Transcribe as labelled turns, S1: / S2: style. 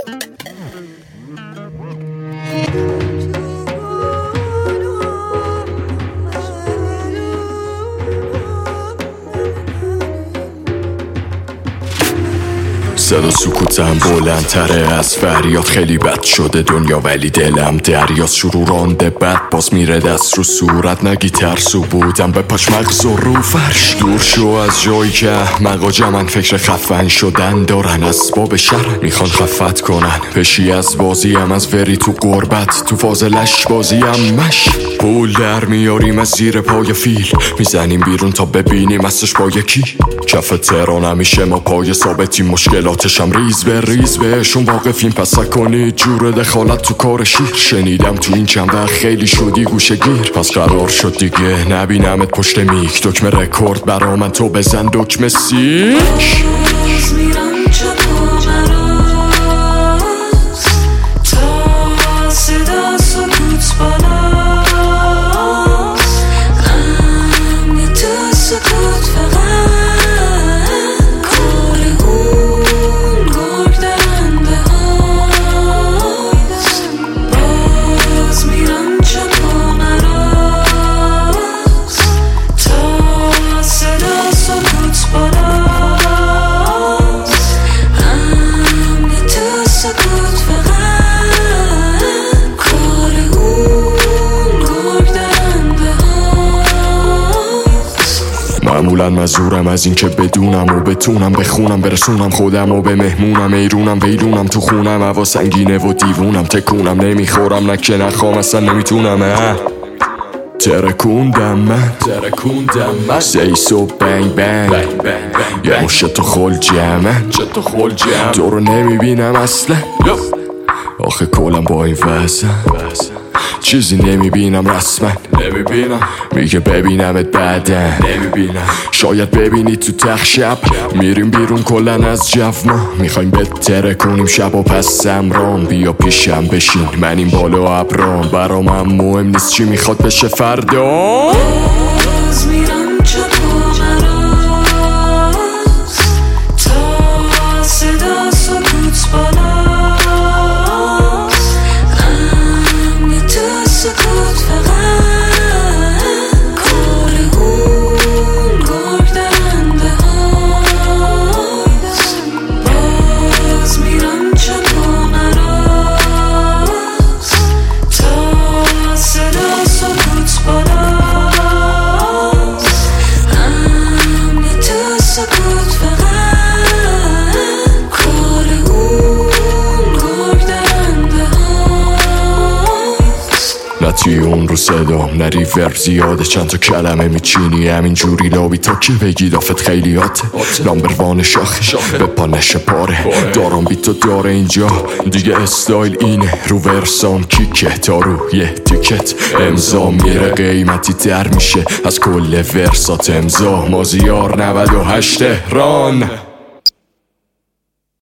S1: صدا سکوتم بلندتره از فریاد، خیلی بد شده دنیا ولی دلم دریاست. شروع رانده بد باز میره دست رو صورت، نگی ترسو بودم به پاش مغز و رو فرش. دور شو از جایی که مقاجه من فکر خفن شدن دارن، اسباب شهر میخوان خفت کنن. پشی از بازیم از وری تو قربت، تو فاضلش بازیم مش. پول در میاریم از زیر پای فیل، میزنیم بیرون تا ببینیم اصلش با یکی. کف تهران همیشه ما پای ثابتیم، مشکلاتشم ریز به ریز بهشون واقفیم. پس کنید جور دخالت تو کار شیر. شنیدم تو این چند وقت خیلی شدی گوشه گیر، پس قرار شد دیگه نبینمت پشت میک. دکمه رکورد برا من تو بزن دکمه سیک. معمولا مزورم از این که بدونم و بتونم بخونم، برسونم خودم و به مهمونم. ایرونم ویلونم تو خونم، هوا سنگینه و دیوونم. تکونم نمیخورم نکه نخوام اصلا نمیتونم. ترکوندم من سیس و بنگ بنگ، یه مشه تو خل جمن تو رو نمیبینم اصلا. آخه کلم با این وزن چیزی نمیبینم رسما. میگه ببینمت بعدن، شاید ببینی تو تخت شب. میریم بیرون کلن از جو، ما میخوایم بتره کنیم شب و پس سمران. بیا پیشم بشین من این بالا ابرام، برام هم مهم نیست چی میخواد بشه فردا. توی اون رو صدام نه ریورب زیاده، چند تا کلمه میچینی همین جوری لابی تا که بگی دافت خیلیاته. لامبروان شاخه به پا نشه پاره، دارم بی تو داره اینجا دیگه استایل اینه. رو ورسام کیکه تا روی تیکت امضا میره، قیمتی تر میشه از کل ورسات امضا. مازیار 98 تهران.